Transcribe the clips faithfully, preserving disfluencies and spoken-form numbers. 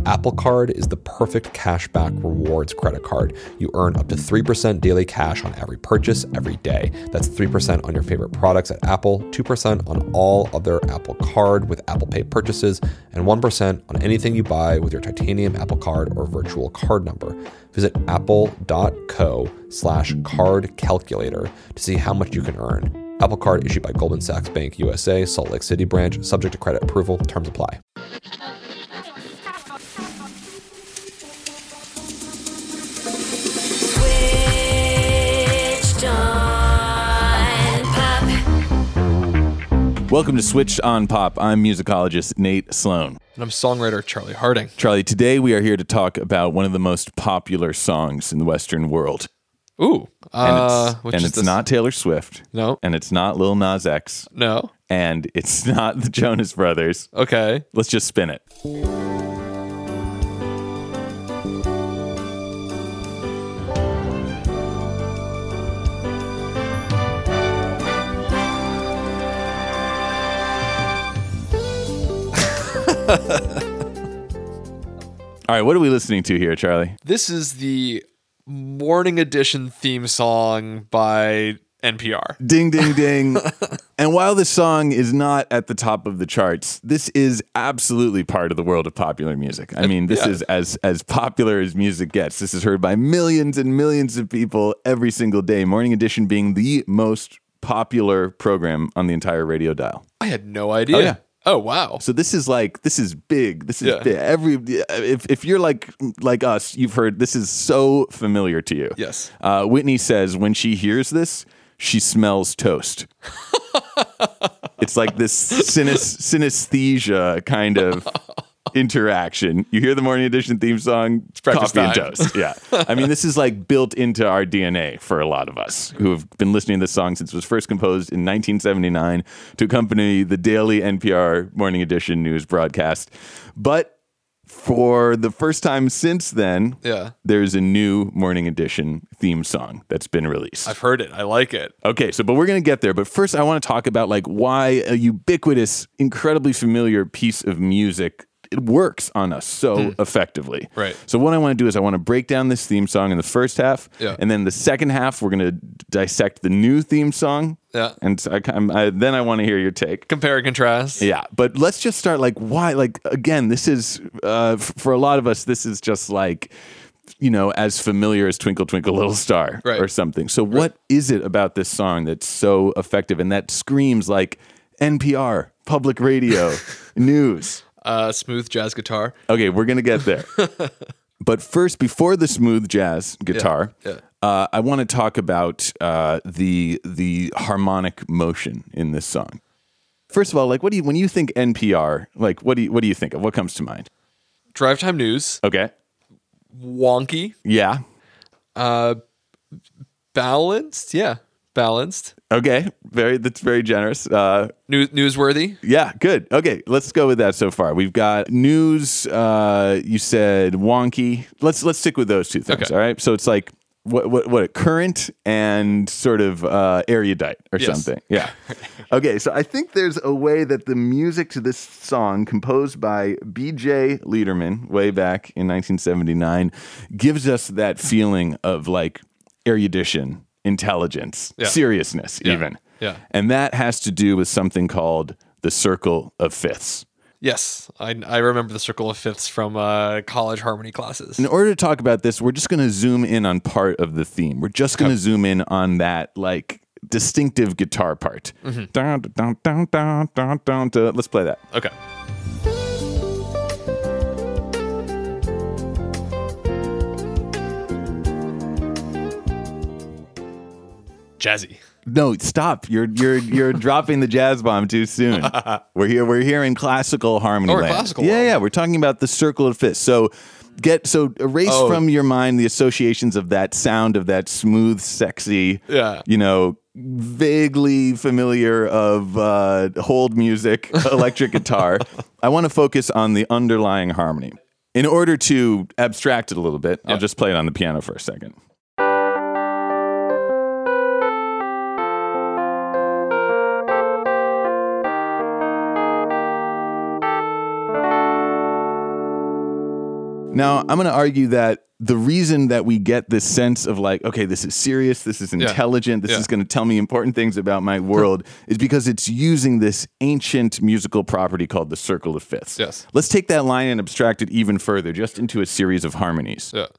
Apple Card is the perfect cashback rewards credit card. You earn up to three percent daily cash on every purchase every day. That's three percent on your favorite products at Apple, two percent on all other Apple Card with Apple Pay purchases, and one percent on anything you buy with your titanium Apple Card or virtual card number. Visit apple.co slash card calculator to see how much you can earn. Apple Card issued by Goldman Sachs Bank U S A, Salt Lake City branch, subject to credit approval. Terms apply. Welcome to Switched on Pop. I'm musicologist Nate Sloan. And I'm songwriter Charlie Harding. Charlie, today we are here to talk about one of the most popular songs in the Western world. Ooh. And Uh, it's, which and is it's this? not Taylor Swift. No. And it's not Lil Nas X. No. And it's not the Jonas Brothers. Okay. Let's just spin it. All right, what are we listening to here, Charlie? This is the Morning Edition theme song by N P R. Ding, ding, ding. And while this song is not at the top of the charts, this is absolutely part of the world of popular music. I mean, this Yeah. is as, as popular as music gets. This is heard by millions and millions of people every single day. Morning Edition being the most popular program on the entire radio dial. I had no idea. Oh, yeah. Oh, wow. So this is like, this is big. This is Yeah. big. Every, if, if you're like, like us, you've heard, this is so familiar to you. Yes. Uh, Whitney says when she hears this, she smells toast. It's like this synes- synesthesia kind of interaction. You hear the Morning Edition theme song, breakfast coffee and time. toast. Yeah. I mean, this is like built into our D N A for a lot of us who have been listening to this song since it was first composed in nineteen seventy-nine to accompany the daily N P R Morning Edition news broadcast. But for the first time since then, Yeah. there's a new Morning Edition theme song that's been released. I've heard it. I like it. Okay, so but we're going to get there. But first, I want to talk about like why a ubiquitous, incredibly familiar piece of music it works on us so effectively. Right. So what I want to do is I want to break down this theme song in the first half, Yeah. and then the second half we're going to dissect the new theme song. Yeah. And so I, I'm- I, then I want to hear your take. Compare and contrast. Yeah, but let's just start like why like again this is uh, f- for a lot of us this is just like you know as familiar as Twinkle Twinkle Little Star Right. or something. So what is it about this song that's so effective and that screams like N P R, public radio, news? Uh, smooth jazz guitar. Okay, we're going to get there. But first, before the smooth jazz guitar, yeah. Uh, I want to talk about uh, the the harmonic motion in this song. First of all, like, what do you when you think N P R? Like, what do you what do you think of? What comes to mind? Drive time news. Okay, Wonky. yeah, Uh, balanced. Yeah. Balanced. okay, very that's very generous. Uh, New- newsworthy. yeah, good. Okay, let's go with that so far. We've got news. Uh, you said wonky. Let's let's stick with those two things. Okay. All right. So it's like what what what current and sort of uh, erudite or Yes. something. Yeah. Okay. So I think there's a way that the music to this song, composed by B J Liederman way back in nineteen seventy-nine, gives us that feeling of like erudition, intelligence, Yeah. seriousness, Yeah. even. Yeah. And that has to do with something called the circle of fifths. Yes. I, I remember the circle of fifths from uh, college harmony classes. In order to talk about this, we're just going to zoom in on part of the theme. We're just going to zoom in on that like distinctive guitar part. Mm-hmm. Dun, dun, dun, dun, dun, dun, dun. Let's play that. Okay. Jazzy. No, stop! You're you're you're dropping the jazz bomb too soon. We're here. We're here in classical harmony Oh, we're land. classical Yeah, world. yeah. We're talking about the circle of fifths. So get so erase Oh. from your mind the associations of that sound of that smooth, sexy, Yeah. you know, vaguely familiar of uh, hold music, electric guitar. I want to focus on the underlying harmony. In order to abstract it a little bit, I'll Yeah. just play it on the piano for a second. Now, I'm going to argue that the reason that we get this sense of like, okay, this is serious, this is intelligent, this Yeah. is going to tell me important things about my world, is because it's using this ancient musical property called the circle of fifths. Yes. Let's take that line and abstract it even further, just into a series of harmonies. Yeah.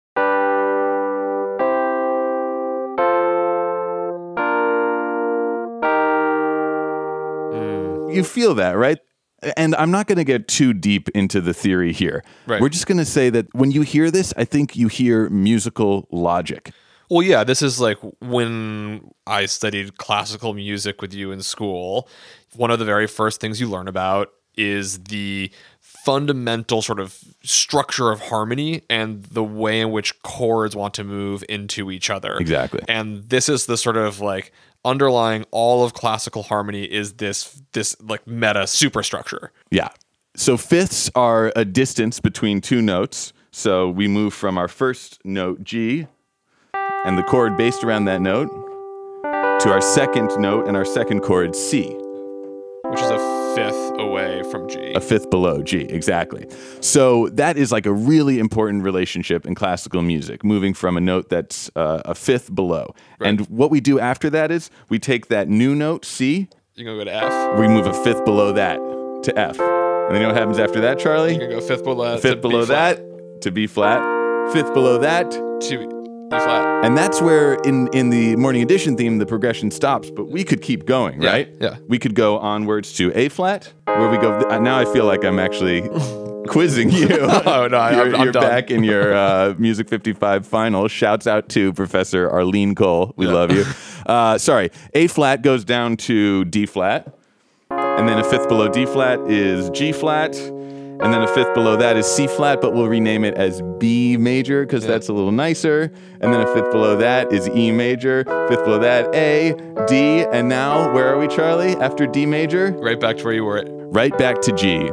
You feel that, right? And I'm not going to get too deep into the theory here. Right. We're just going to say that when you hear this, I think you hear musical logic. Well, yeah, this is like when I studied classical music with you in school. One of the very first things you learn about is the fundamental sort of structure of harmony and the way in which chords want to move into each other. Exactly. And this is the sort of like underlying all of classical harmony is this this like meta superstructure. Yeah. So fifths are a distance between two notes. So we move from our first note, G, and the chord based around that note, to our second note and our second chord, C. Which is a fifth away from G. A fifth below G, exactly. So that is like a really important relationship in classical music, moving from a note that's uh, a fifth below. Right. And what we do after that is we take that new note, C, You're going to go to F. we move a fifth below that to F. And then you know what happens after that, Charlie? You're going to go fifth below that. Fifth to below B flat, that to B flat, fifth below that. To E flat. And that's where in, in the Morning Edition theme, the progression stops, but we could keep going, Yeah, right? yeah. We could go onwards to A flat, where we go. Uh, now I feel like I'm actually quizzing you. Oh, no, I- you're, I'm- I'm you're done. back in your uh, Music fifty-five final. Shouts out to Professor Arlene Cole. We Yeah. love you. Uh, sorry, A flat goes down to D flat, and then a fifth below D flat is G flat. And then a fifth below that is C flat, but we'll rename it as B major because Yeah. that's a little nicer. And then a fifth below that is E major. Fifth below that, A, D. And now, where are we, Charlie? After D major? Right back to where you were at. Right back to G.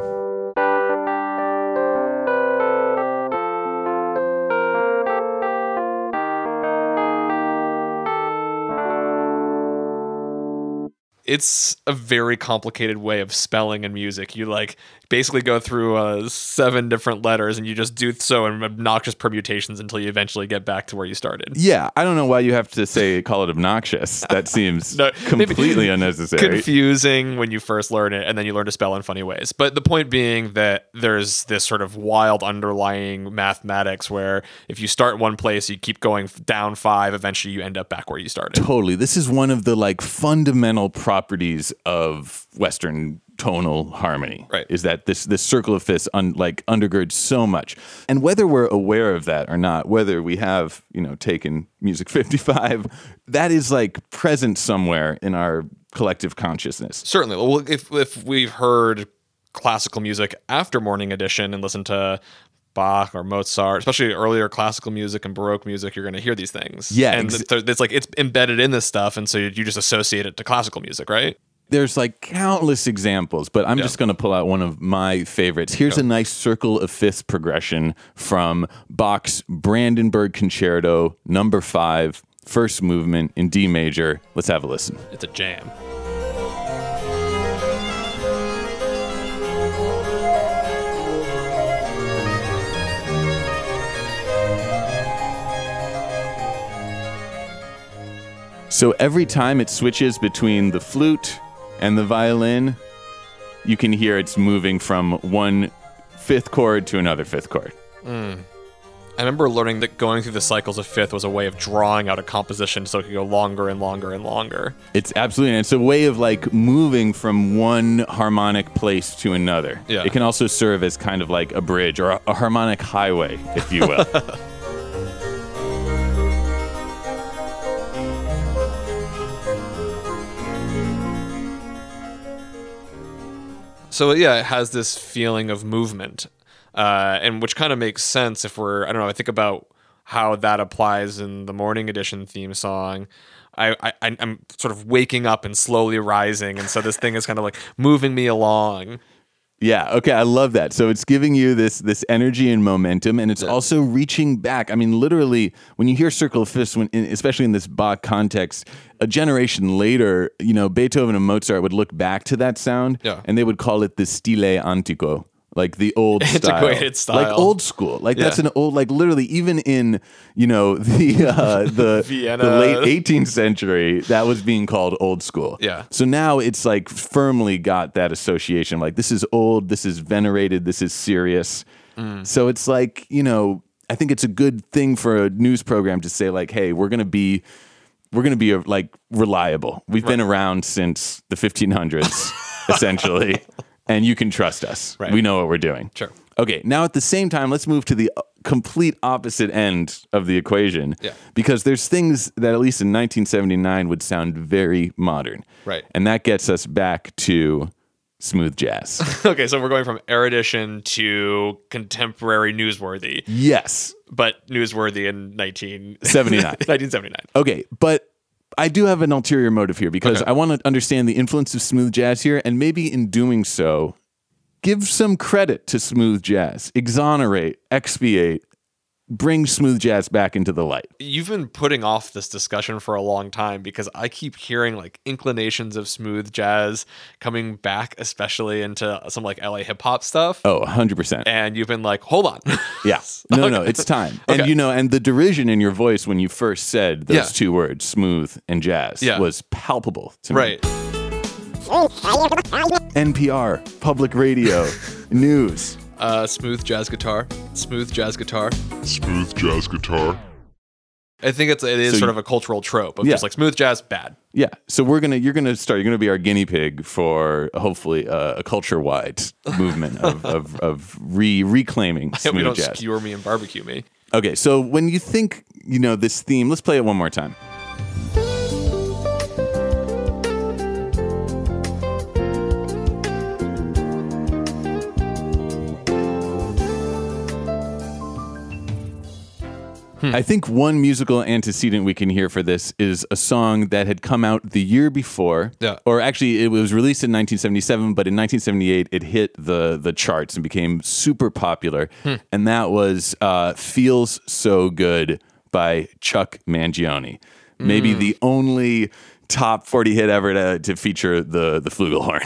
It's a very complicated way of spelling in music. You like basically go through uh, seven different letters and you just do so in obnoxious permutations until you eventually get back to where you started. Yeah, I don't know why you have to say, call it obnoxious. That seems No, maybe completely unnecessary. Confusing when you first learn it, and then you learn to spell in funny ways. But the point being that there's this sort of wild underlying mathematics where if you start in one place, you keep going down five, eventually you end up back where you started. Totally. This is one of the like fundamental properties of Western tonal harmony. Right. Is that this this circle of fifths un, like undergirds so much. And whether we're aware of that or not, whether we have, you know, taken Music fifty-five, that is like present somewhere in our collective consciousness. Certainly. Well, if if we've heard classical music after Morning Edition and listened to Bach or Mozart, especially earlier classical music and Baroque music, you're going to hear these things. Yeah, and ex- th- it's like it's embedded in this stuff, and so you just associate it to classical music, right? There's like countless examples, but I'm Yeah. just going to pull out one of my favorites. Here's a nice circle of fifths progression from Bach's Brandenburg Concerto, number five, first movement in D major. Let's have a listen. It's a jam. So every time it switches between the flute and the violin, you can hear it's moving from one fifth chord to another fifth chord. I remember learning that going through the cycles of fifth was a way of drawing out a composition so it could go longer and longer and longer. It's absolutely, and it's a way of like moving from one harmonic place to another. Yeah. It can also serve as kind of like a bridge or a, a harmonic highway, if you will. So yeah, it has this feeling of movement, uh, and which kind of makes sense if we're, I don't know, I think about how that applies in the Morning Edition theme song. I, I I'm sort of waking up and slowly rising, and so this thing is kind of like moving me along. Yeah, okay, I love that. So it's giving you this this energy and momentum, and it's also reaching back. I mean, literally, when you hear Circle of Fifths, when, in, especially in this Bach context, a generation later, you know, Beethoven and Mozart would look back to that sound, Yeah. and they would call it the stile antico, like the old Antiquated style. style. Like old school. Like Yeah. that's an old, like literally even in, you know, the uh, the, Vienna. the late eighteenth century, that was being called old school. Yeah. So now it's like firmly got that association. Like this is old, this is venerated, this is serious. Mm. So it's like, you know, I think it's a good thing for a news program to say like, hey, we're going to be, we're going to be like reliable. We've been around since the fifteen hundreds, essentially. And you can trust us. Right. We know what we're doing. Sure. Okay. Now, at the same time, let's move to the complete opposite end of the equation. Yeah. Because there's things that, at least in nineteen seventy-nine, would sound very modern. Right. And that gets us back to smooth jazz. Okay, so we're going from erudition to contemporary newsworthy, Yes. but newsworthy in nineteen seventy-nine. nineteen seventy-nine. Okay. But I do have an ulterior motive here because Okay. I want to understand the influence of smooth jazz here, and maybe in doing so, give some credit to smooth jazz, exonerate, expiate, bring smooth jazz back into the light. You've been putting off this discussion for a long time because I keep hearing like inclinations of smooth jazz coming back, especially into some like L A hip hop stuff. Oh, one hundred percent. And you've been like, hold on. Yeah. No, no, it's time. And Okay. you know, and the derision in your voice when you first said those Yeah. two words, smooth and jazz, Yeah. was palpable to me. Right. N P R, public radio, news. Uh, smooth jazz guitar. Smooth jazz guitar. Smooth jazz guitar. I think it's it is So sort you- of a cultural trope of Yeah. just like smooth jazz, bad. Yeah. So we're gonna, you're gonna start. You're gonna be our guinea pig for hopefully uh, a culture-wide movement of of, of re reclaiming I hope you smooth don't jazz. skewer me and barbecue me. Okay. So when you think, you know, this theme, let's play it one more time. I think one musical antecedent we can hear for this is a song that had come out the year before. Yeah. Or actually, it was released in nineteen seventy-seven, but in nineteen seventy-eight, it hit the the charts and became super popular. And that was uh, Feels So Good by Chuck Mangione. Maybe the only top forty hit ever to, to feature the, the flugelhorn.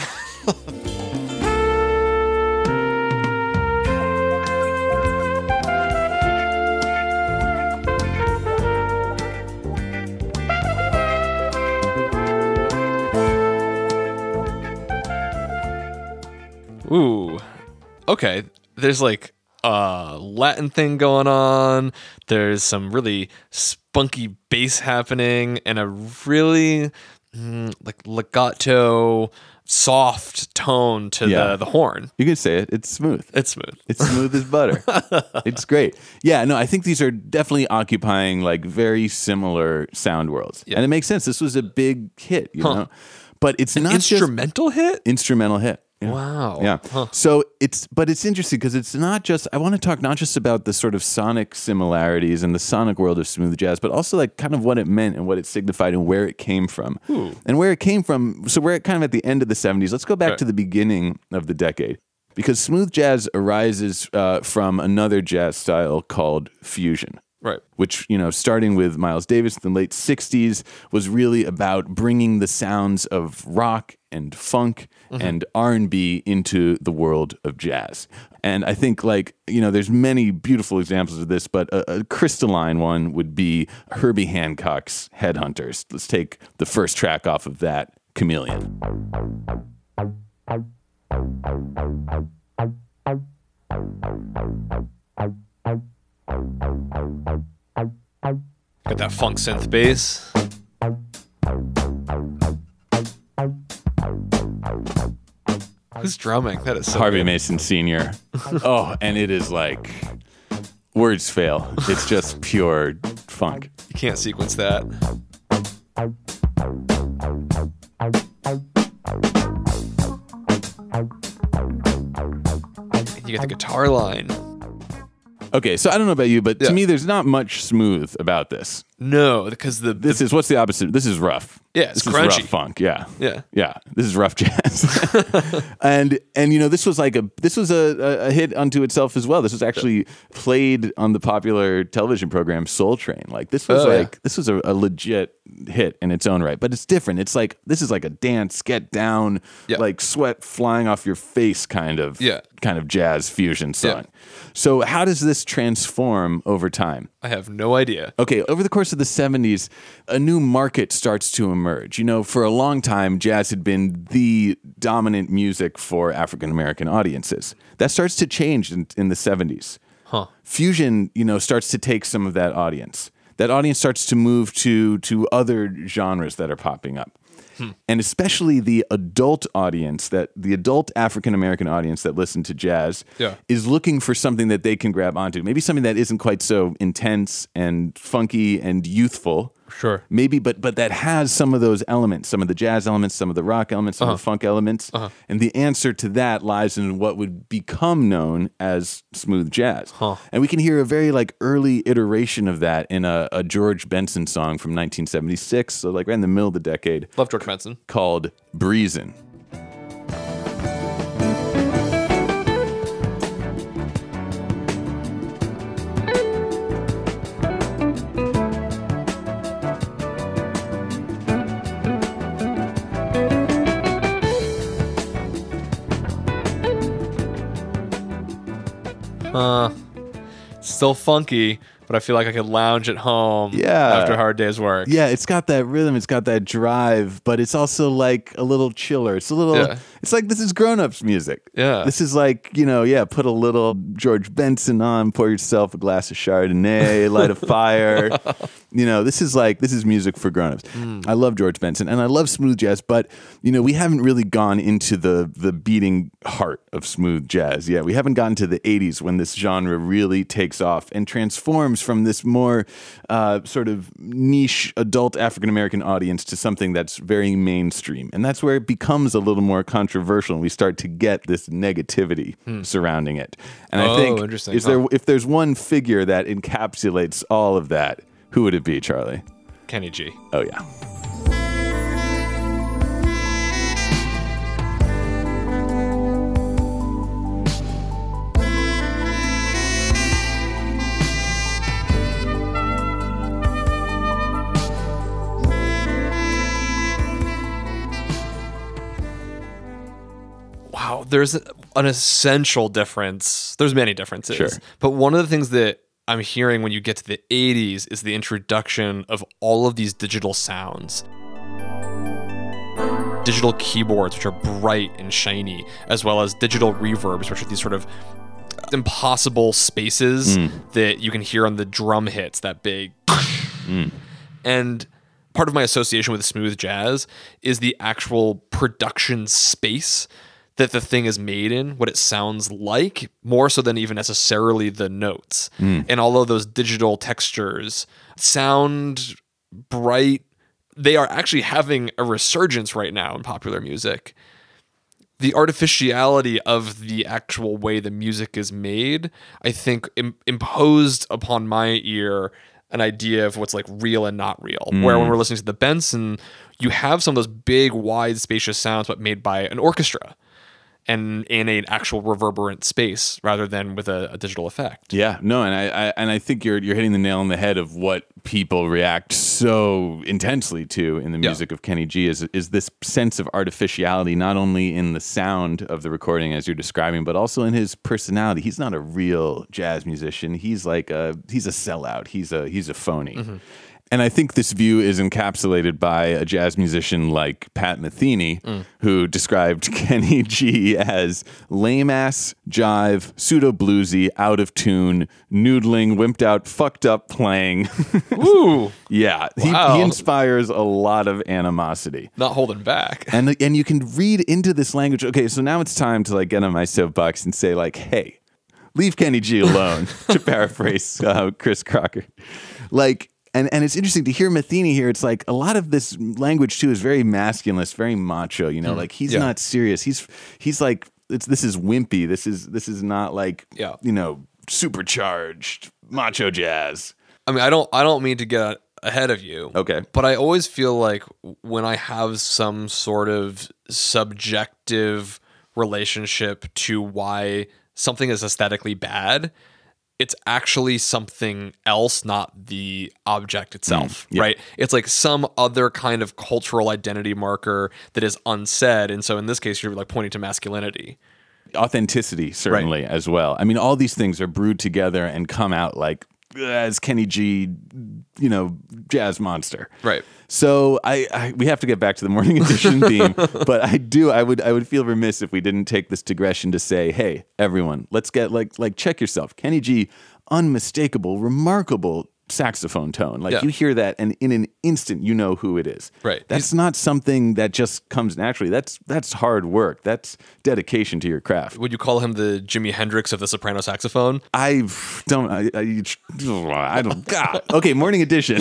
Ooh. Okay. There's like a Latin thing going on. There's some really spunky bass happening and a really mm, like legato, soft tone to Yeah. the, the horn. You can say it. It's smooth. It's smooth. It's smooth as butter. It's great. Yeah, no, I think these are definitely occupying like very similar sound worlds. Yeah. And it makes sense. This was a big hit, you Huh. know. But it's not Instrumental hit? just instrumental hit. Yeah. Wow. Yeah. Huh. So it's, but it's interesting because it's not just, I want to talk not just about the sort of sonic similarities and the sonic world of smooth jazz, but also like kind of what it meant and what it signified and where it came from. Ooh. And where it came from. So we're at kind of at the end of the seventies. Let's go back Right. to the beginning of the decade because smooth jazz arises uh, from another jazz style called fusion. Right. Which, you know, starting with Miles Davis in the late sixties was really about bringing the sounds of rock and funk and R and B into the world of jazz. And I think, like, you know, there's many beautiful examples of this, but a, a crystalline one would be Herbie Hancock's Headhunters. Let's take the first track off of that, Chameleon. Got that funk synth bass. Who's drumming? That is so Harvey good. Mason Senior Oh, and it is like, words fail. It's just pure funk. You can't sequence that. You get the guitar line. Okay, so I don't know about you, but Yeah. to me, there's not much smooth about this. No, because the, This is what's the opposite? This is rough. Yeah, it's this crunchy. is rough funk. Yeah, Yeah. yeah. This is rough jazz, and and you know this was like a this was a, a hit unto itself as well. This was actually played on the popular television program Soul Train. Like this was Oh, yeah. like this was a, a legit hit in its own right, but it's different. It's like this is like a dance, get down, Yeah. like sweat flying off your face kind of Yeah. kind of jazz fusion song. Yeah. So how does this transform over time? I have no idea. Okay, over the course of the seventies, a new market starts to emerge. You know, for a long time, jazz had been the dominant music for African American audiences. That starts to change in, in the seventies. Huh. Fusion, you know, starts to take some of that audience. That audience starts to move to to other genres that are popping up. Hmm. And especially the adult audience, that the adult African American audience that listen to jazz Yeah. is looking for something that they can grab onto. Maybe something that isn't quite so intense and funky and youthful. Sure. Maybe, but but that has some of those elements, some of the jazz elements, some of the rock elements, some of the funk elements. Uh-huh. And the answer to that lies in what would become known as smooth jazz. Huh. And we can hear a very like early iteration of that in a, a George Benson song from nineteen seventy-six, so like right in the middle of the decade, Love George Benson. called Breezin'. Uh, still funky, but I feel like I could lounge at home Yeah. after a hard day's work. Yeah, it's got that rhythm, it's got that drive, but it's also like a little chiller. It's a little, Yeah. it's like this is grown-ups music. Yeah. This is like, you know, yeah, put a little George Benson on, pour yourself a glass of Chardonnay, light a fire. You know, this is like, this is music for grown-ups. Mm. I love George Benson and I love smooth jazz, but, you know, we haven't really gone into the the beating heart of smooth jazz yet. We haven't gotten to the eighties when this genre really takes off and transforms from this more uh, sort of niche adult African-American audience to something that's very mainstream. And that's where it becomes a little more controversial and we start to get this negativity surrounding it. And Oh, I think interesting. is there if there's one figure that encapsulates all of that, who would it be, Charlie? Kenny G. Oh, yeah. Wow, there's an essential difference. There's many differences. Sure. But one of the things that I'm hearing when you get to the eighties is the introduction of all of these digital sounds. Digital keyboards, which are bright and shiny, as well as digital reverbs, which are these sort of impossible spaces that you can hear on the drum hits, that big. And part of my association with smooth jazz is the actual production space that the thing is made in, what it sounds like, more so than even necessarily the notes. And all of those digital textures sound bright. They are actually having a resurgence right now in popular music. The artificiality of the actual way the music is made, I think, im- imposed upon my ear an idea of what's like real and not real. Where when we're listening to the Benson, you have some of those big, wide, spacious sounds, but made by an orchestra and in an actual reverberant space rather than with a, a digital effect. Yeah, no, and I, I and I think you're you're hitting the nail on the head of what people react so intensely to in the Yeah. music of Kenny G is is this sense of artificiality, not only in the sound of the recording as you're describing, but also in his personality. He's not a real jazz musician. He's like a he's a sellout. He's a he's a phony. Mm-hmm. And I think this view is encapsulated by a jazz musician like Pat Metheny, Mm. who described Kenny G as lame-ass, jive, pseudo-bluesy, out of tune, noodling, wimped out, fucked up playing. Ooh, Yeah, he, Wow. he inspires a lot of animosity. not holding back. And and you can read into this language. Okay, so now it's time to like get on my soapbox and say like, hey, leave Kenny G alone, to paraphrase uh, Chris Crocker. Like, and, and it's interesting to hear Metheny here. It's like a lot of this language too is very masculinist, very macho. You know, like he's Yeah. not serious. He's he's like it's this is wimpy. This is this is not like Yeah. you know supercharged macho jazz. I mean, I don't I don't mean to get ahead of you. Okay. But I always feel like when I have some sort of subjective relationship to why something is aesthetically bad, it's actually something else, not the object itself, Mm, yeah. right? It's like some other kind of cultural identity marker that is unsaid. And so in this case, you're like pointing to masculinity. Authenticity, certainly, Right. as well. I mean, all these things are brewed together and come out like as Kenny G, you know, jazz monster. Right. So I, I we have to get back to the morning edition theme, but I do I would I would feel remiss if we didn't take this digression to say, hey, everyone, let's get like like check yourself. Kenny G, unmistakable, remarkable saxophone tone. Like Yeah. you hear that and in an instant you know who it is. Right. That's not something that just comes naturally. That's that's hard work. That's dedication to your craft. Would you call him the Jimi Hendrix of the soprano saxophone? I don't I, I, I don't God. Okay, morning edition.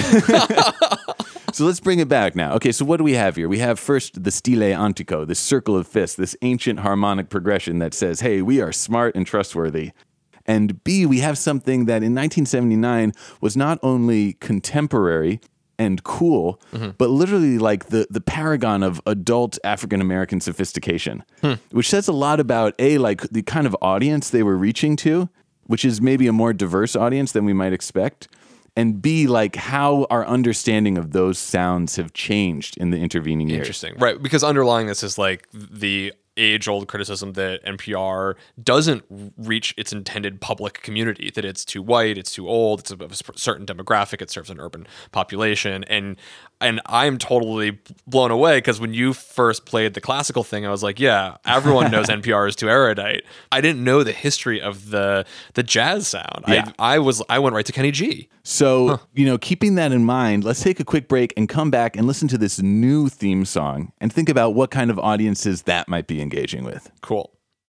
So let's bring it back now. Okay, so what do we have here? We have first the stile antico, this circle of fists, this ancient harmonic progression that says, hey, we are smart and trustworthy. And B, we have something that in nineteen seventy-nine was not only contemporary and cool, Mm-hmm. but literally like the, the paragon of adult African-American sophistication, Hmm. which says a lot about, A, like the kind of audience they were reaching to, which is maybe a more diverse audience than we might expect, and B, like how our understanding of those sounds have changed in the intervening years. Interesting. Right. Because underlying this is like the age-old criticism that N P R doesn't reach its intended public community, that it's too white, it's too old, it's of a certain demographic, it serves an urban population. And and I'm totally blown away because when you first played the classical thing, I was like, yeah, everyone knows N P R is too erudite. I didn't know the history of the the jazz sound. Yeah. I, I was I went right to Kenny G. So, you know, keeping that in mind, let's take a quick break and come back and listen to this new theme song and think about what kind of audiences that might be engaging with. Cool.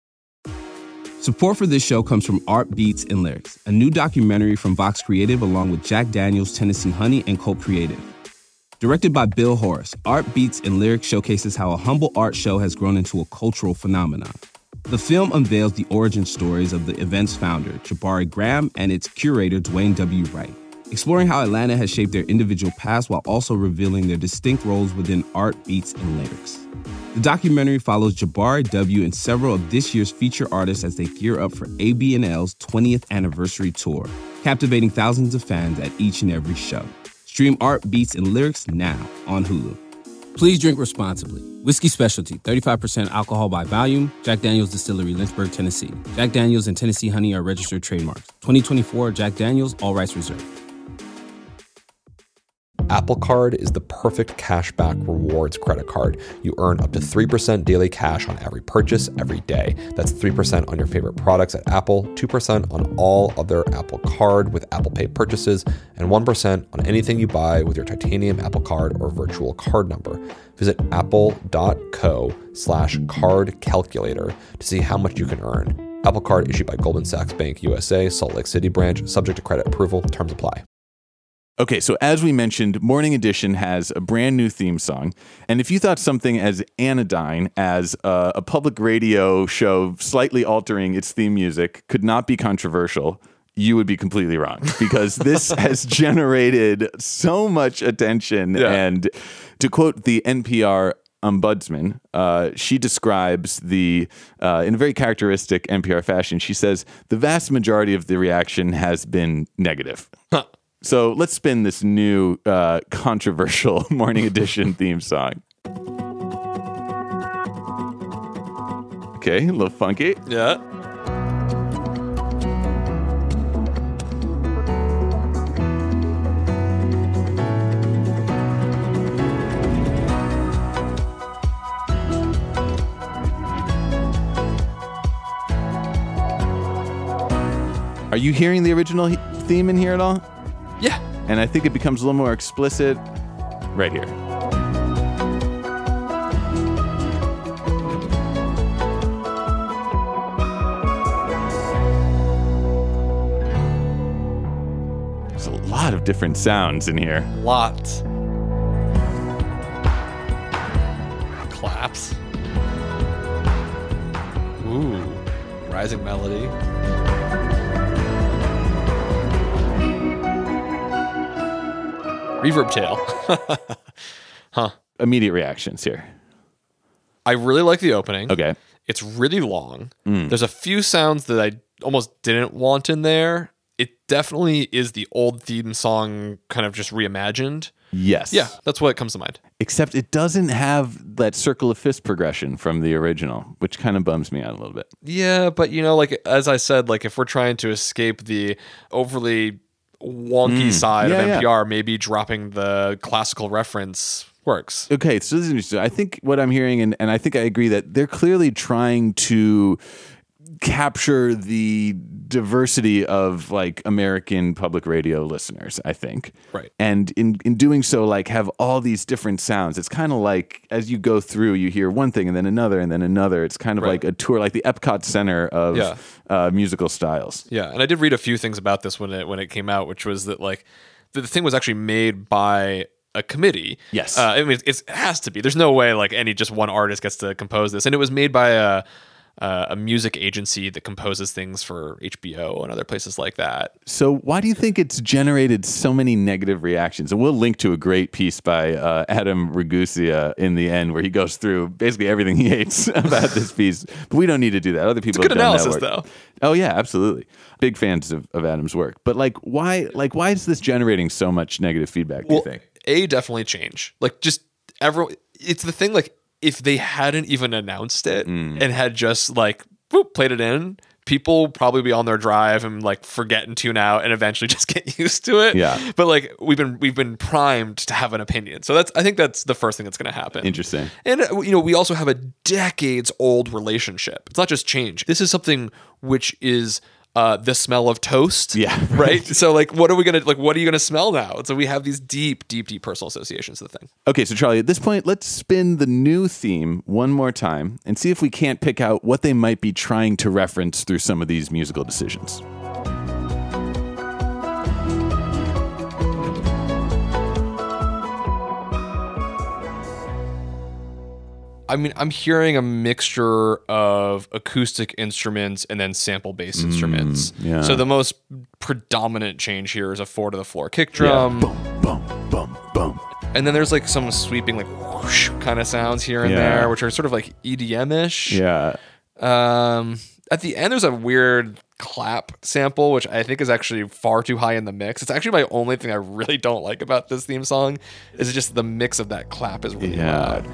Support for this show comes from Art Beats and Lyrics, a new documentary from Vox Creative along with Jack Daniels, Tennessee Honey, and Colt Creative. Directed by Bill Horace, Art Beats and Lyrics showcases how a humble art show has grown into a cultural phenomenon. The film unveils the origin stories of the event's founder, Jabari Graham, and its curator, Dwayne W. Wright, exploring how Atlanta has shaped their individual paths while also revealing their distinct roles within art, beats, and lyrics. The documentary follows Jabari W. and several of this year's feature artists as they gear up for A B N L's twentieth anniversary tour, captivating thousands of fans at each and every show. Stream Art, Beats, and Lyrics now on Hulu. Please drink responsibly. Whiskey Specialty, thirty-five percent alcohol by volume. Jack Daniels Distillery, Lynchburg, Tennessee. Jack Daniels and Tennessee Honey are registered trademarks. twenty twenty-four Jack Daniels, all rights reserved. Apple Card is the perfect cashback rewards credit card. You earn up to three percent daily cash on every purchase every day. That's three percent on your favorite products at Apple, two percent on all other Apple Card with Apple Pay purchases, and one percent on anything you buy with your titanium Apple Card or virtual card number. Visit apple.co slash card calculator to see how much you can earn. Apple Card issued by Goldman Sachs Bank U S A, Salt Lake City branch, subject to credit approval. Terms apply. Okay, so as we mentioned, Morning Edition has a brand new theme song. And if you thought something as anodyne as uh, a public radio show slightly altering its theme music could not be controversial, you would be completely wrong, because this has generated so much attention. Yeah. And to quote the N P R ombudsman, uh, she describes the, uh, in a very characteristic N P R fashion, she says, the vast majority of the reaction has been negative. Huh. So let's spin this new uh, controversial Morning Edition theme song. Okay, a little funky. Yeah. Are you hearing the original he- theme in here at all? Yeah. And I think it becomes a little more explicit right here. There's a lot of different sounds in here. Lots. Claps. Ooh. Rising melody. Reverb tail. Huh. Immediate reactions here. I really like the opening. Okay. It's really long. Mm. There's a few sounds that I almost didn't want in there. It definitely is the old theme song kind of just reimagined. Yes. Yeah, that's what comes to mind. Except it doesn't have that circle of fist progression from the original, which kind of bums me out a little bit. Yeah, but you know, like as I said, like if we're trying to escape the overly wonky mm. side yeah, of N P R, yeah. maybe dropping the classical reference works. Okay, so this is interesting. I think what I'm hearing, and, and I think I agree that they're clearly trying to capture the diversity of like American public radio listeners, I think. Right. And in, in doing so, like have all these different sounds. It's kind of like as you go through, you hear one thing and then another and then another. It's kind of right. like a tour, like the Epcot Center of yeah. uh, musical styles. Yeah. And I did read a few things about this when it when it came out, which was that like the, the thing was actually made by a committee. Yes. Uh, I mean, it's, it has to be. There's no way like any just one artist gets to compose this. And it was made by a Uh, a music agency that composes things for H B O and other places like that. So why do you think it's generated so many negative reactions? And we'll link to a great piece by uh, Adam Ragusa in the end where he goes through basically everything he hates about this piece. But we don't need to do that. Other people it's a good have done analysis, that work. though. Oh yeah, absolutely. Big fans of, of Adam's work. But like, why? Like, why is this generating so much negative feedback? Do well, you think? A, definitely change. Like, just everyone. It's the thing. Like, if they hadn't even announced it mm. and had just like whoop, played it in, people probably be on their drive and like forget and tune out and eventually just get used to it. Yeah. But like we've been we've been primed to have an opinion. So that's I think that's the first thing that's going to happen. Interesting. And you know, we also have a decades old relationship. It's not just change. This is something which is Uh, the smell of toast. Yeah. Right. right. So like, what are we going to, like, what are you going to smell now? So we have these deep, deep, deep personal associations to the thing. Okay. So Charlie, at this point, let's spin the new theme one more time and see if we can't pick out what they might be trying to reference through some of these musical decisions. I mean, I'm hearing a mixture of acoustic instruments and then sample-based mm, instruments. Yeah. So the most predominant change here is a four to the floor kick drum. Yeah. Boom, boom, boom, boom. And then there's like some sweeping like whoosh kind of sounds here and yeah. there, which are sort of like E D M-ish. Yeah. Um, at the end, there's a weird clap sample, which I think is actually far too high in the mix. It's actually my only thing I really don't like about this theme song is just the mix of that clap is really yeah. loud.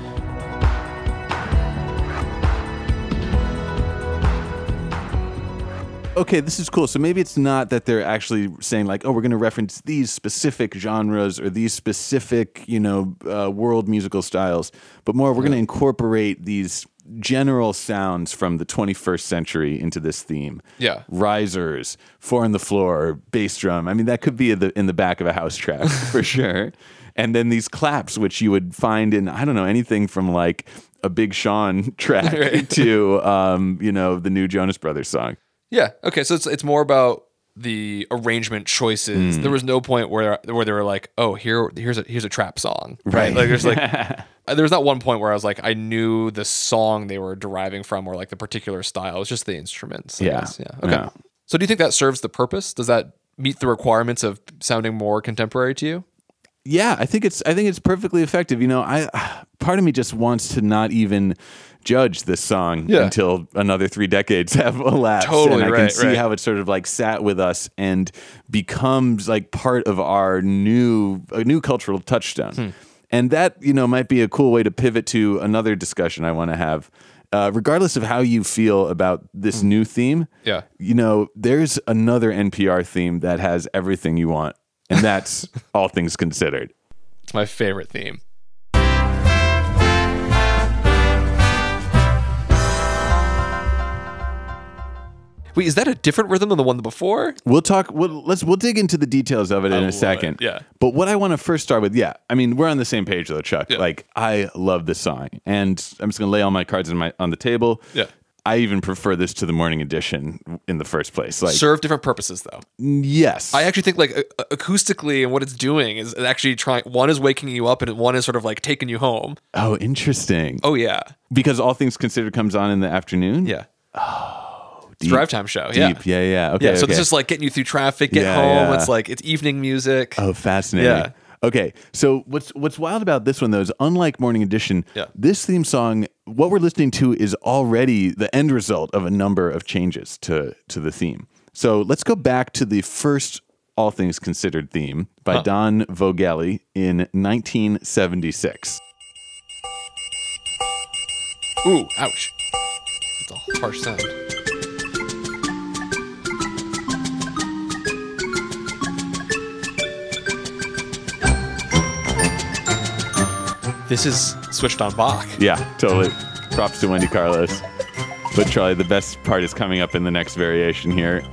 Okay, this is cool. So maybe it's not that they're actually saying like, oh, we're going to reference these specific genres or these specific, you know, uh, world musical styles, but more we're going to incorporate these general sounds from the twenty-first century into this theme. Yeah. Risers, four on the floor, bass drum. I mean, that could be in the, in the back of a house track for sure. And then these claps, which you would find in, I don't know, anything from like a Big Sean track right. to, um, you know, the new Jonas Brothers song. Yeah. Okay. So it's it's more about the arrangement choices. Mm. There was no point where where they were like, oh, here here's a here's a trap song, right? right. Like there's like there was not one point where I was like, I knew the song they were deriving from or like the particular style. It was just the instruments. I yeah. guess. Yeah. Okay. Yeah. So do you think that serves the purpose? Does that meet the requirements of sounding more contemporary to you? Yeah, I think it's I think it's perfectly effective. You know, I part of me just wants to not even judge this song yeah. until another three decades have elapsed. Totally, and I right, can see right. how it sort of like sat with us and becomes like part of our new a new cultural touchstone. Hmm. And that, you know, might be a cool way to pivot to another discussion I want to have. Uh, regardless of how you feel about this hmm. new theme, yeah. you know, there's another N P R theme that has everything you want. And that's All Things Considered. It's my favorite theme. Wait, is that a different rhythm than the one before? We'll talk. We'll, let's. We'll dig into the details of it I in a love second. it, yeah. But what I want to first start with, yeah. I mean, we're on the same page though, Chuck. Yeah. Like, I love this song, and I'm just gonna lay all my cards on my on the table. Yeah. I even prefer this to the morning edition in the first place. Like, serve different purposes, though. Yes, I actually think like uh, acoustically and what it's doing is actually trying. One is waking you up, and one is sort of like taking you home. Oh, interesting. Oh yeah, because All Things Considered comes on in the afternoon. Yeah. Oh, it's drive time show. Yeah. Deep. Yeah, yeah. Okay. Yeah. So okay. it's just like getting you through traffic, get Yeah, home. yeah. It's like it's evening music. Oh, fascinating. Yeah. Okay, so what's what's wild about this one though is unlike Morning Edition, Yeah. this theme song, what we're listening to is already the end result of a number of changes to to the theme. So let's go back to the first All Things Considered theme by Huh. Don Vogelli in nineteen seventy-six. Ooh, ouch. That's a harsh sound. This is switched on Bach. Yeah, totally. Props to Wendy Carlos. But Charlie, the best part is coming up in the next variation here.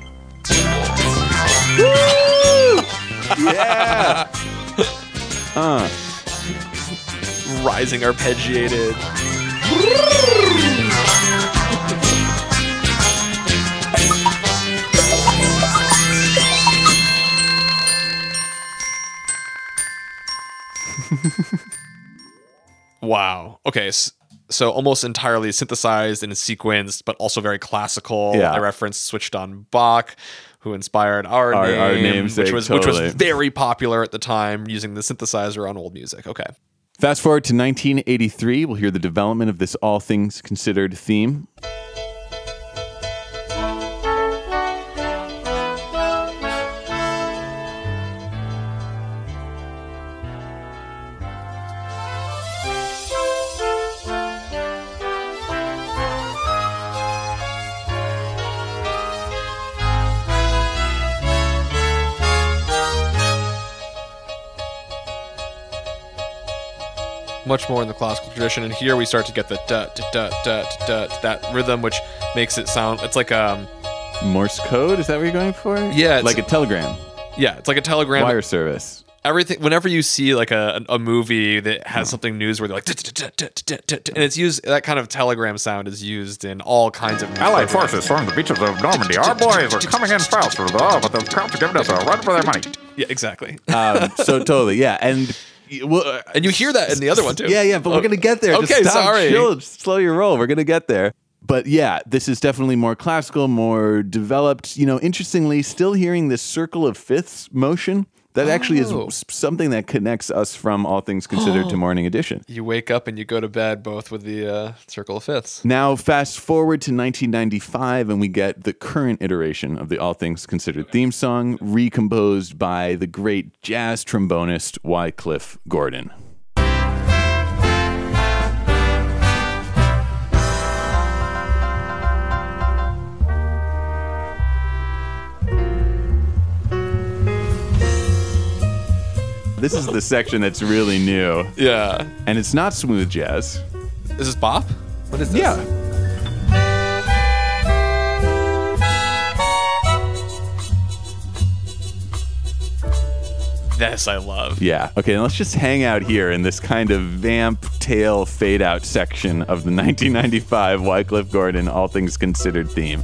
Yeah! uh. Rising arpeggiated. Wow. Okay. s- So almost entirely synthesized and sequenced, but also very classical. Yeah. I referenced switched on Bach, who inspired our, Our- name, our which namesake, was which totally. was very popular at the time, using the synthesizer on old music. Okay. Fast forward to nineteen eighty-three, we'll hear the development of this All Things Considered theme. Much more in the classical tradition, and here we start to get the da da da da da da, that rhythm, which makes it sound. It's like um, Morse code, is that what you're going for? Yeah, it's- Like a telegram, yeah, it's like a telegram. wire service. Everything. Whenever you see like a a movie that has something news where they're like, da, da, da, da, da, da, da, and it's used, that kind of telegram sound is used in all kinds of Allied forces stormed the beaches of Normandy. Our boys are coming in fast, for the, but the Krauts are giving us a run for their money. Yeah, exactly. Um, so totally, yeah. And well, And you hear that in the other one too. Yeah, yeah, but we're gonna get there. Just Okay, stop, sorry. chill, just slow your roll. We're gonna get there. But yeah, this is definitely more classical, more developed. You know, interestingly, still hearing this circle of fifths motion. That actually Oh. is something that connects us from All Things Considered to Morning Edition. You wake up and you go to bed both with the uh, circle of fifths. Now, fast forward to nineteen ninety-five, and we get the current iteration of the All Things Considered theme song, recomposed by the great jazz trombonist Wycliffe Gordon. This is the section that's really new, Yeah. and it's not smooth jazz. Is this bop? What is this? Yeah. This I love. Yeah. Okay, now let's just hang out here in this kind of vamp tail fade out section of the nineteen ninety-five Wycliffe Gordon All Things Considered theme.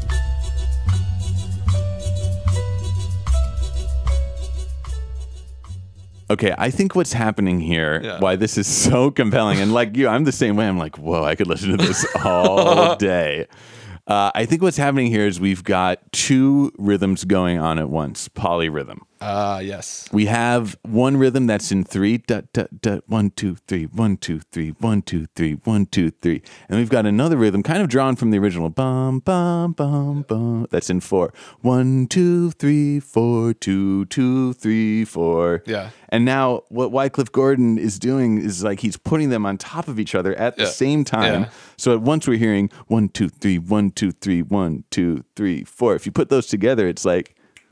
Okay, I think what's happening here, Yeah. why this is so compelling, and like you, I'm the same way. I'm like, whoa, I could listen to this all day. Uh, I think what's happening here is we've got two rhythms going on at once, polyrhythm. Ah, yes. We have one rhythm that's in three, da, da, da, one, two, three, one, two, three, one, two, three, one, two, three. And we've got another rhythm kind of drawn from the original, bum, bum, bum, bum, that's in four. One, two, three, four, two, two, three, four. Yeah. And now what Wycliffe Gordon is doing is like he's putting them on top of each other at the Yeah. same time. Yeah. So at once we're hearing one, two, three, one, two, three, one, two, three, four. If you put those together, it's like,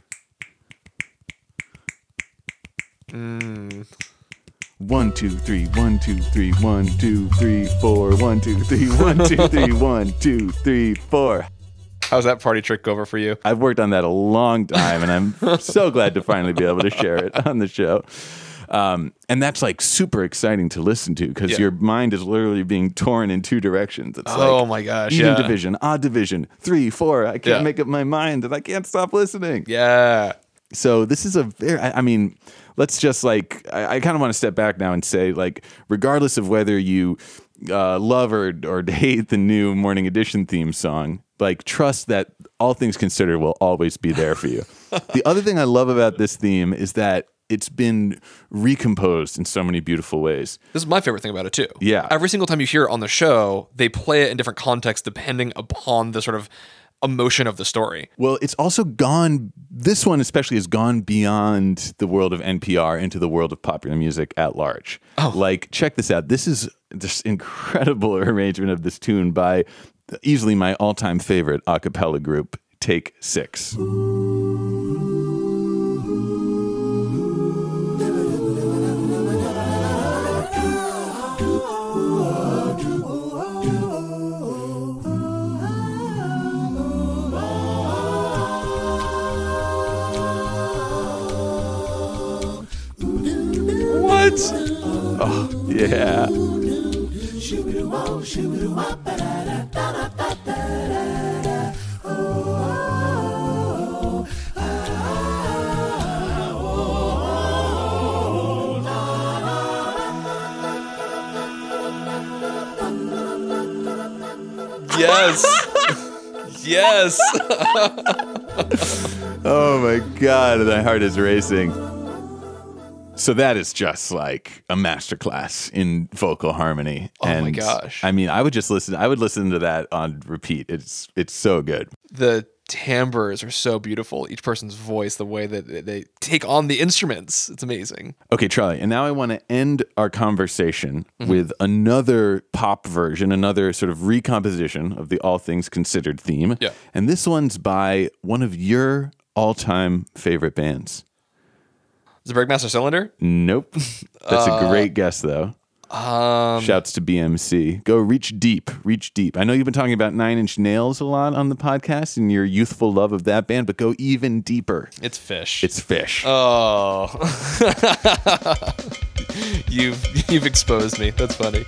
One, two, three, one, two, three, one, two, three, four, one, two, three, one, two, three, one, two, three, four. How's that party trick over for you? I've worked on that a long time, and I'm so glad to finally be able to share it on the show. Um, and that's like super exciting to listen to because Yeah. your mind is literally being torn in two directions. It's Oh like my gosh, even yeah. division, odd division, three, four. I can't Yeah. make up my mind, and I can't stop listening. Yeah. So this is a very, I I mean, let's just like, I, I kind of want to step back now and say, like, regardless of whether you uh, love or, or hate the new Morning Edition theme song, like, trust that All Things Considered will always be there for you. The other thing I love about this theme is that it's been recomposed in so many beautiful ways. This is my favorite thing about it too. Yeah. Every single time you hear it on the show, they play it in different contexts depending upon the sort of emotion of the story. Well, it's also gone, this one especially has gone beyond the world of N P R into the world of popular music at large. Oh. Like, check this out. This is this incredible arrangement of this tune by easily my all-time favorite a cappella group, Take Six. What? Oh, yeah. Yes. Yes. Oh my God, my heart is racing. So that is just like a masterclass in vocal harmony. Oh my And, gosh. I mean, I would just listen. I would listen to that on repeat. It's it's so good. The timbres are so beautiful. Each person's voice, the way that they take on the instruments, it's amazing. Okay, Charlie. And now I want to end our conversation mm-hmm. with another pop version, another sort of recomposition of the All Things Considered theme. Yeah. And this one's by one of your all-time favorite bands. Is it Breakmaster Cylinder? Nope. That's uh, a great guess, though. Um, Shouts to B M C. Go reach deep, reach deep. I know you've been talking about Nine Inch Nails a lot on the podcast and your youthful love of that band, but go even deeper. It's Fish. It's Fish. Oh. you've you've exposed me. That's funny.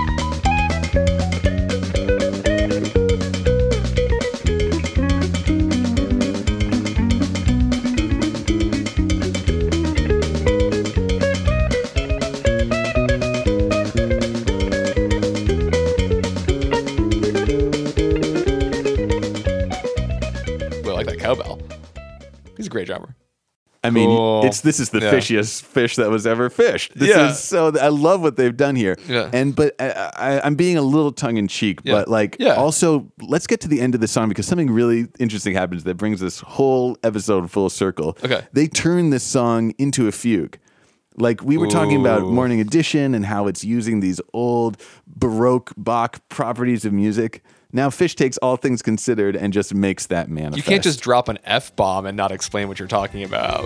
Cowbell. He's a great drummer. I mean, cool. it's this is the yeah. fishiest fish that was ever fished. This yeah. is so. I love what they've done here. Yeah. And but I, I, I'm being a little tongue in cheek, yeah. but like yeah. also let's get to the end of the song because something really interesting happens that brings this whole episode full circle. Okay. They turn this song into a fugue. Like we were Ooh. talking about Morning Edition and how it's using these old Baroque Bach properties of music. Now Fish takes All Things Considered and just makes that manifest. You can't just drop an F-bomb and not explain what you're talking about.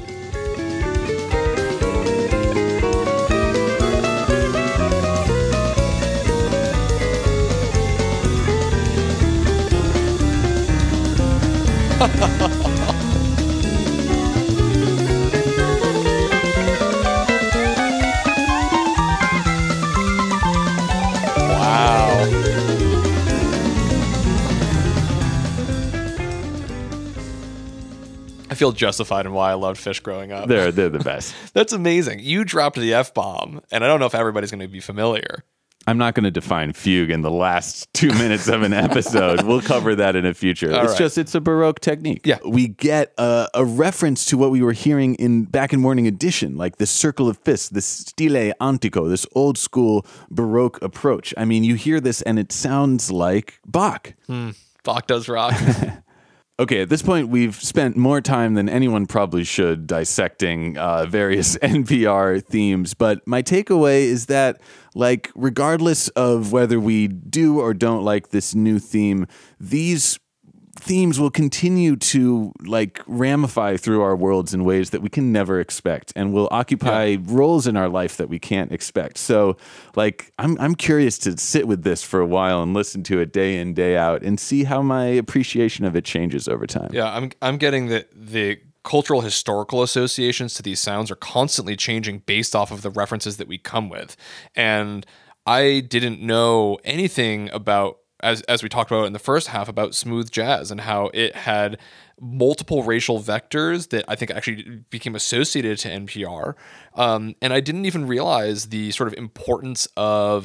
I feel justified in why I loved Fish growing up. They're they're the best. That's amazing. You dropped the F-bomb, and I don't know if everybody's going to be familiar. I'm not going to define fugue in the last two minutes of an episode. We'll cover that in a future. All it's right. just, it's a Baroque technique. Yeah. We get a, a reference to what we were hearing in back in Morning Edition, like the circle of fists, the stile antico, this old school Baroque approach. I mean, you hear this and it sounds like Bach. Hmm. Bach does rock. Okay, at this point, we've spent more time than anyone probably should dissecting uh, various N P R themes. But my takeaway is that, like, regardless of whether we do or don't like this new theme, these themes will continue to, like, ramify through our worlds in ways that we can never expect and will occupy yeah. roles in our life that we can't expect. So, like, I'm I'm curious to sit with this for a while and listen to it day in, day out and see how my appreciation of it changes over time. Yeah, I'm I'm getting that the cultural historical associations to these sounds are constantly changing based off of the references that we come with. And I didn't know anything about As as we talked about in the first half about smooth jazz and how it had multiple racial vectors that I think actually became associated to N P R. Um, and I didn't even realize the sort of importance of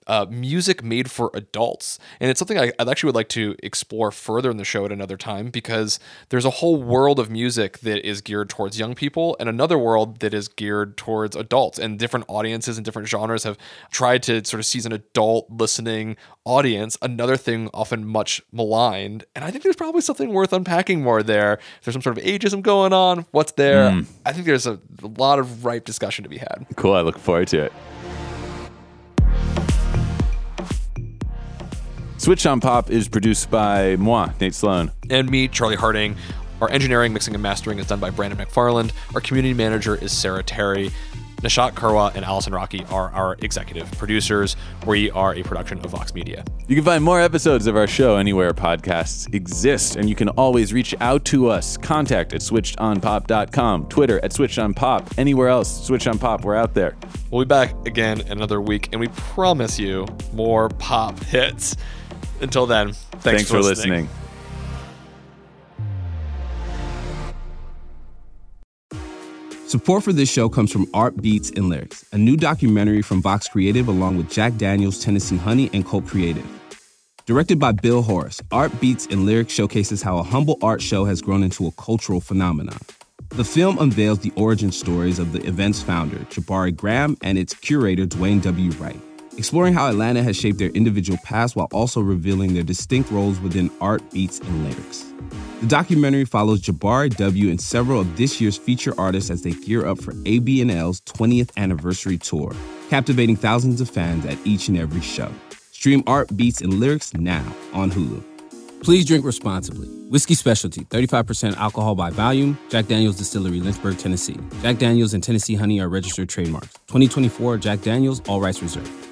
uh, music made for adults. And it's something I I'd actually would like to explore further in the show at another time, because there's a whole world of music that is geared towards young people and another world that is geared towards adults. And different audiences and different genres have tried to sort of seize an adult listening audience, another thing often much maligned. And I think there's probably something worth unpacking more there. If there's some sort of ageism going on, what's there? Mm. I think there's a, a lot of ripe discussion to be had. Cool. I look forward to it. Switched on Pop is produced by moi, Nate Sloan. And me, Charlie Harding. Our engineering, mixing, and mastering is done by Brandon McFarland. Our community manager is Sarah Terry. Nishat Karwa and Allison Rocky are our executive producers. We are a production of Vox Media. You can find more episodes of our show anywhere podcasts exist, and you can always reach out to us. Contact at switched on pop dot com, Twitter at switched on pop, anywhere else, Switched on Pop, we're out there. We'll be back again in another week, and we promise you more pop hits. Until then, thanks, thanks for, for listening. listening. Support for this show comes from Art Beats and Lyrics, a new documentary from Vox Creative along with Jack Daniels, Tennessee Honey, and Colt Creative. Directed by Bill Horace, Art Beats and Lyrics showcases how a humble art show has grown into a cultural phenomenon. The film unveils the origin stories of the event's founder, Jabari Graham, and its curator, Dwayne W. Wright, exploring how Atlanta has shaped their individual paths while also revealing their distinct roles within Art Beats and Lyrics. The documentary follows Jabari W. and several of this year's feature artists as they gear up for A B N L's twentieth anniversary tour, captivating thousands of fans at each and every show. Stream Art Beats and Lyrics now on Hulu. Please drink responsibly. Whiskey Specialty, thirty-five percent alcohol by volume. Jack Daniel's Distillery, Lynchburg, Tennessee. Jack Daniel's and Tennessee Honey are registered trademarks. twenty twenty-four Jack Daniel's, all rights reserved.